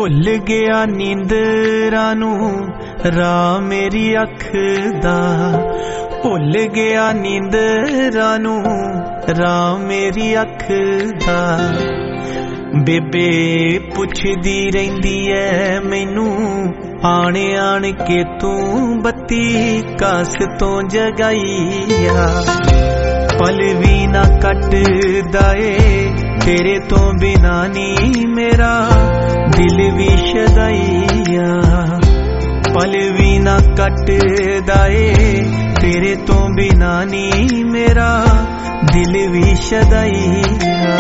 भुल गया नींदरां नूं राह मेरी अख दा, भुल गया नींदरां नूं राह मेरी अख दा। बेबे पुछदी रहिंदी ऐ मैनू आण आण के तू बत्ती कास तो जगाईया। पल भी ना कटदा ए तेरे तो बिना नी मेरा दिल भी शदाईया। पल भी ना कटदा ए तेरे तो बिना नी मेरा दिल भी शदाईया।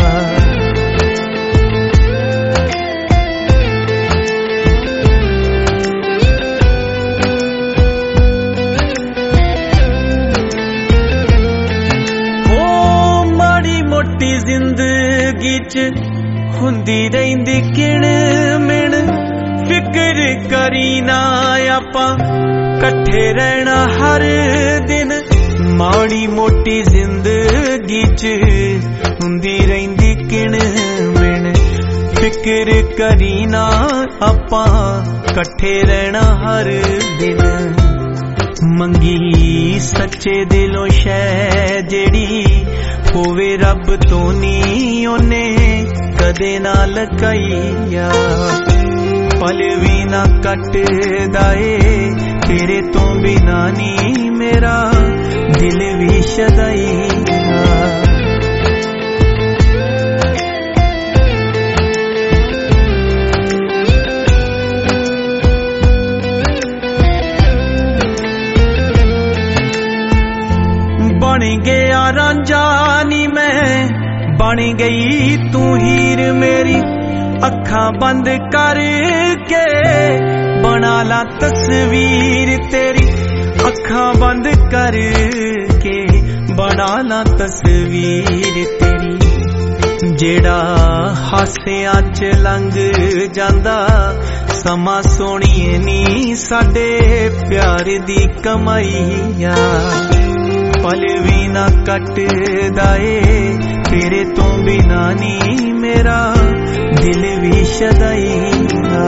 मोटी जिंदगी च हुंदी रहिंदी किण मिण, फिक्र करी ना आपां कट्ठे रहना हर दिन। माड़ी मोटी जिंदगी च हुंदी रहिंदी किण मिण, फिक्र करी ना आपां कट्ठे रहना हर दिन। मंगी सच्चे दिलों शै जेड़ी होवे रब तो नी ओने कदे ना लकाईया। पल भी ना कटदा ए तेरे तो बिना नी मेरा दिल भी शदाईया। बन गया रांझा नी मैं, बन गई तू हीर मेरी। अखां बंद करके बना ला तस्वीर तेरी, अखां बंद करके बना ला तस्वीर तेरी। जेड़ा हासियां च लंघ जांदा समा सोहणीए नी साडे प्यार दी कमाईया। पल भी ना कटदा ए तेरे तो बिना नी मेरा दिल भी शदाईया।